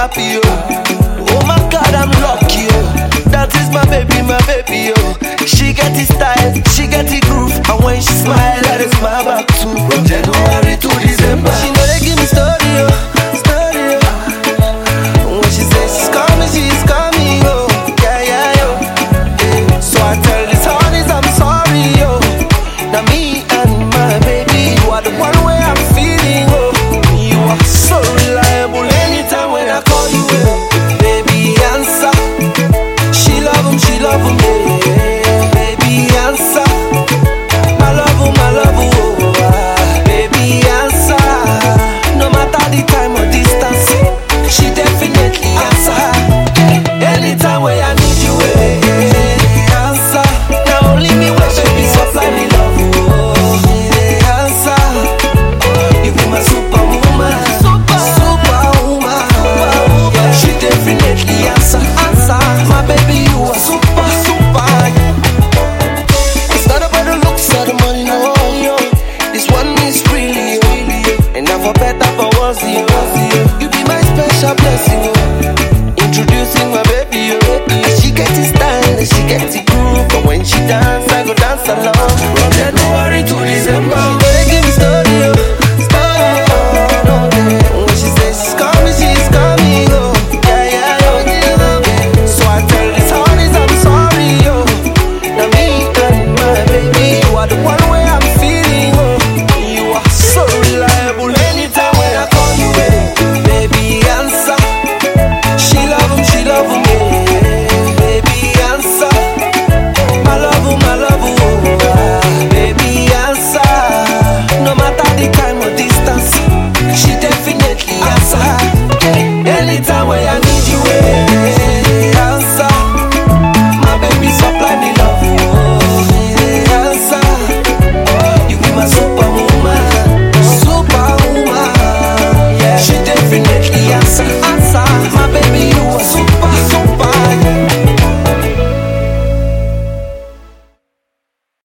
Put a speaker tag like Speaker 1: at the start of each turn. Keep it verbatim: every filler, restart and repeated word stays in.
Speaker 1: happy, oh. Oh my God, I'm lucky, oh. That is my baby, my baby, oh. She get the style, she get the groove, and when she smile, I just smile back too. From January to December, she know they give me story, oh, story, oh. When she says she's coming, she's coming, oh, yeah, yeah, yo. Yeah. So I tell these honeys I'm sorry, oh. Now me and my baby, you are the one way I'm feeling, oh. You are so reliable anytime when I call you, oh. Baby, answer. She love him, she love him, yeah. Baby, answer. My love, oh, my love, oh, ah. Baby, answer. No matter the time or distance, she definitely answer. Anytime when I need you, eh, answer. Now only me when baby supply me love, oh, yeah, answer. You be my superwoman, super, superwoman. Yeah, she definitely answer, answer. My baby, you are super, super. It's not about the looks or the money, no, yo. This one is really, really, and now for better, for worse, yo. You be my special blessing, oh.